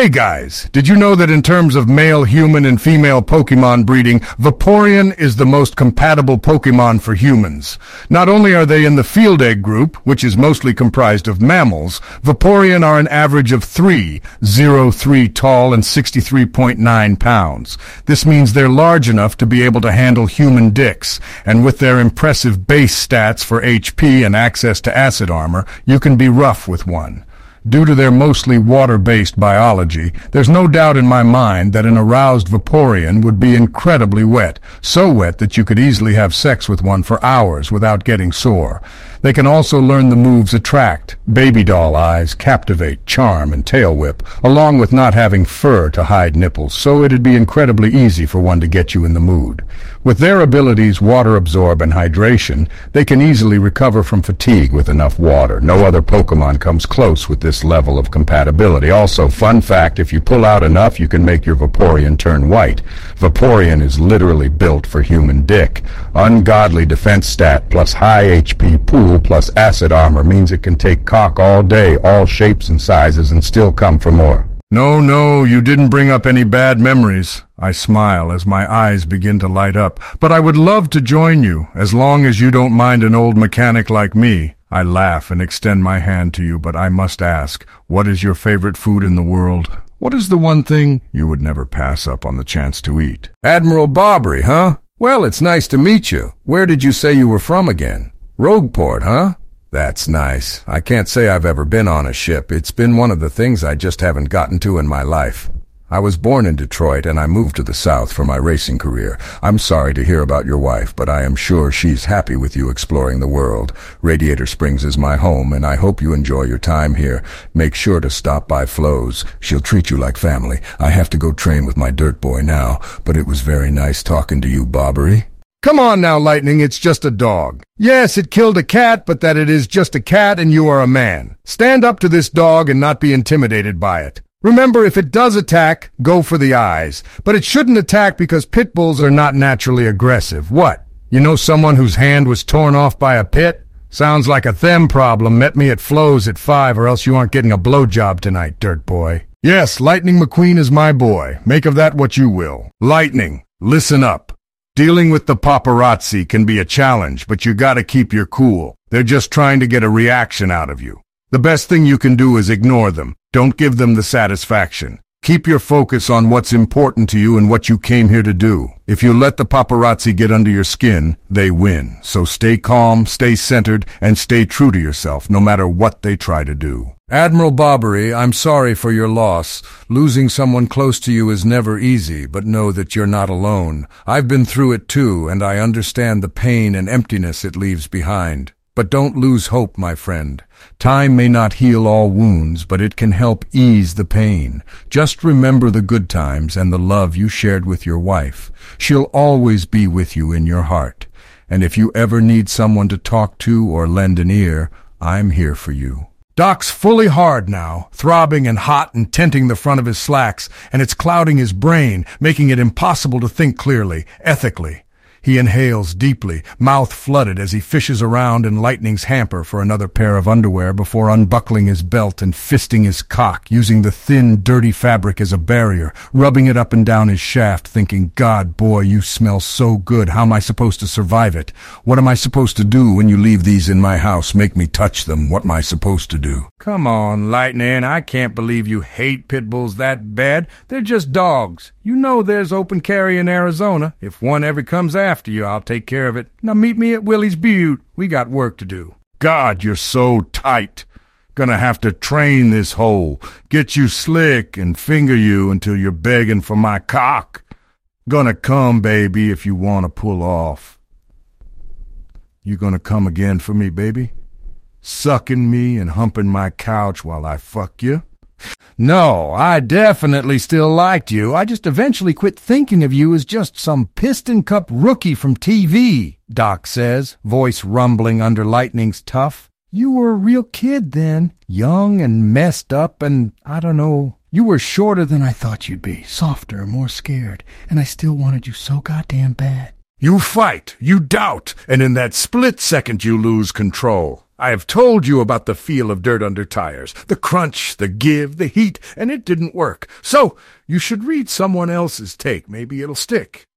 Hey guys, did you know that in terms of male human and female Pokemon breeding, Vaporeon is the most compatible Pokemon for humans? Not only are they in the field egg group, which is mostly comprised of mammals, Vaporeon are an average of 3'03" tall and 63.9 pounds. This means they're large enough to be able to handle human dicks, and with their impressive base stats for HP and access to acid armor, you can be rough with one. Due to their mostly water-based biology, there's no doubt in my mind that an aroused Vaporeon would be incredibly wet, so wet that you could easily have sex with one for hours without getting sore. They can also learn the moves Attract, Baby Doll Eyes, Captivate, Charm, and Tail Whip, along with not having fur to hide nipples, so it'd be incredibly easy for one to get you in the mood. With their abilities Water Absorb and Hydration, they can easily recover from fatigue with enough water. No other Pokemon comes close with this level of compatibility. Also, fun fact, if you pull out enough, you can make your Vaporeon turn white. Vaporeon is literally built for human dick. Ungodly defense stat plus high HP pool plus acid armor means it can take cock all day, all shapes and sizes, and still come for more. No, you didn't bring up any bad memories. I smile as my eyes begin to light up. But I would love to join you, as long as you don't mind an old mechanic like me. I laugh and extend my hand to you, but I must ask, what is your favorite food in the world? What is the one thing you would never pass up on the chance to eat? Admiral Bobbery, huh? Well, it's nice to meet you. Where did you say you were from again? Rogueport, huh? That's nice. I can't say I've ever been on a ship. It's been one of the things I just haven't gotten to in my life. I was born in Detroit, and I moved to the South for my racing career. I'm sorry to hear about your wife, but I am sure she's happy with you exploring the world. Radiator Springs is my home, and I hope you enjoy your time here. Make sure to stop by Flo's. She'll treat you like family. I have to go train with my dirt boy now, but it was very nice talking to you, Bobbery. Come on now, Lightning, it's just a dog. Yes, it killed a cat, but that it is just a cat and you are a man. Stand up to this dog and not be intimidated by it. Remember, if it does attack, go for the eyes. But it shouldn't attack because pit bulls are not naturally aggressive. What? You know someone whose hand was torn off by a pit? Sounds like a them problem. Met me at Flo's at 5 or else you aren't getting a blowjob tonight, dirt boy. Yes, Lightning McQueen is my boy. Make of that what you will. Lightning, listen up. Dealing with the paparazzi can be a challenge, but you gotta keep your cool. They're just trying to get a reaction out of you. The best thing you can do is ignore them. Don't give them the satisfaction. Keep your focus on what's important to you and what you came here to do. If you let the paparazzi get under your skin, they win. So stay calm, stay centered, and stay true to yourself, no matter what they try to do. Admiral Bobbery, I'm sorry for your loss. Losing someone close to you is never easy, but know that you're not alone. I've been through it too, and I understand the pain and emptiness it leaves behind. But don't lose hope, my friend. Time may not heal all wounds, but it can help ease the pain. Just remember the good times and the love you shared with your wife. She'll always be with you in your heart. And if you ever need someone to talk to or lend an ear, I'm here for you. Doc's fully hard now, throbbing and hot and tenting the front of his slacks, and it's clouding his brain, making it impossible to think clearly, ethically. He inhales deeply, mouth flooded as he fishes around in Lightning's hamper for another pair of underwear before unbuckling his belt and fisting his cock, using the thin, dirty fabric as a barrier, rubbing it up and down his shaft, thinking, God, boy, you smell so good. How am I supposed to survive it? What am I supposed to do when you leave these in my house? Make me touch them. What am I supposed to do? Come on, Lightning. I can't believe you hate pit bulls that bad. They're just dogs. You know there's open carry in Arizona. If one ever comes after you, I'll take care of it. Now meet me at Willie's Butte. We got work to do. God, you're so tight. Gonna have to train this hole. Get you slick and finger you until you're begging for my cock. Gonna come, baby, if you wanna pull off. You gonna come again for me, baby? Sucking me and humping my couch while I fuck you? No, I definitely still liked you. I just eventually quit thinking of you as just some Piston Cup rookie from TV, Doc says, voice rumbling under Lightning's tuff. You were a real kid then, young and messed up and, I don't know, you were shorter than I thought you'd be, softer, more scared, and I still wanted you so goddamn bad. You fight, you doubt, and in that split second you lose control. I have told you about the feel of dirt under tires, the crunch, the give, the heat, and it didn't work. So, you should read someone else's take. Maybe it'll stick.